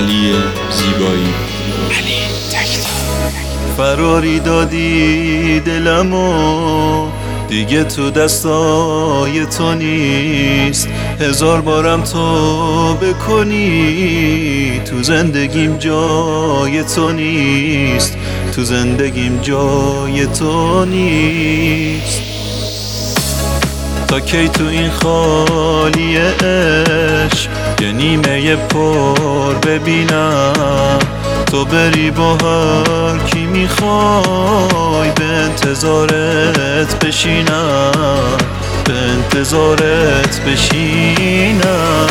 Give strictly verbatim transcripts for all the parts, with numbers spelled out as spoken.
علی زیبایی. علی تکتا. فراری دادی دلمو، دیگه تو دستای تو نیست. هزار بارم تو بکنی، تو زندگیم جای تو نیست. تو زندگیم جای تو نیست. تا کی تو این خالی عشق یه نیمه پر ببینم؟ تو بری با هر کی میخوای، به انتظارت بشینم، به انتظارت بشینم.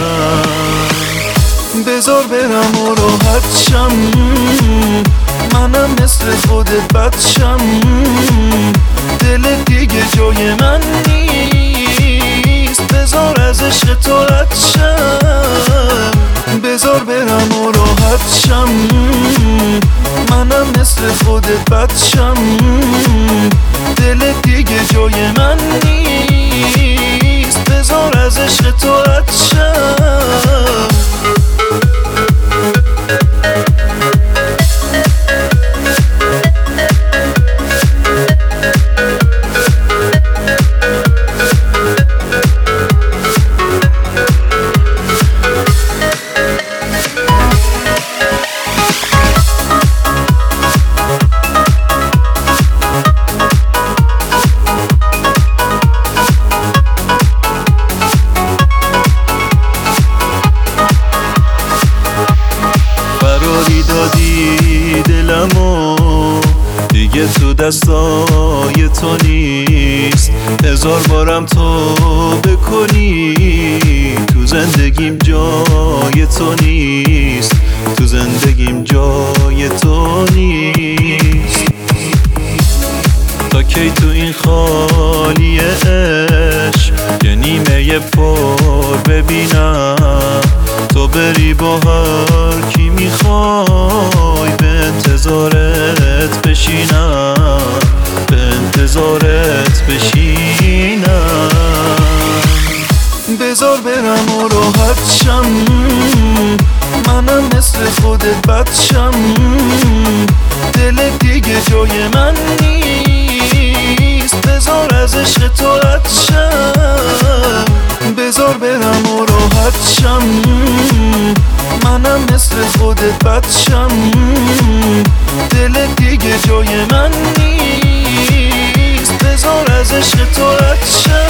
بذار برم و راحت شم، منم مثل خودت بچم. دلت دیگه جای من نیست، بذار از عشق تو رد شم. بذار برم و راحت شم، منم مثل خودت بچم. دلت دیگه جای من نیست، بذار از عشق تو رد شم. دادی دلمو، دیگه تو دستای تو نیست. هزار بارم تو بکنی، تو زندگیم جای تو نیست. تو زندگیم جای تو نیست. تا کی تو این خالی عشق یه نیمه پر ببینم؟ تو بری با هر کی میخوای، به انتظارت بشینم، به انتظارت بشینم. بذار برم و راحت شم، منم مثل خودت بچم. دلت دیگه جای من نیست، بذار از عشق تو رد شم. بذار برم و راحت شم، منم مثل خودت بچم. دلت دیگه جای من نیست، بذار از عشق تو رد شم.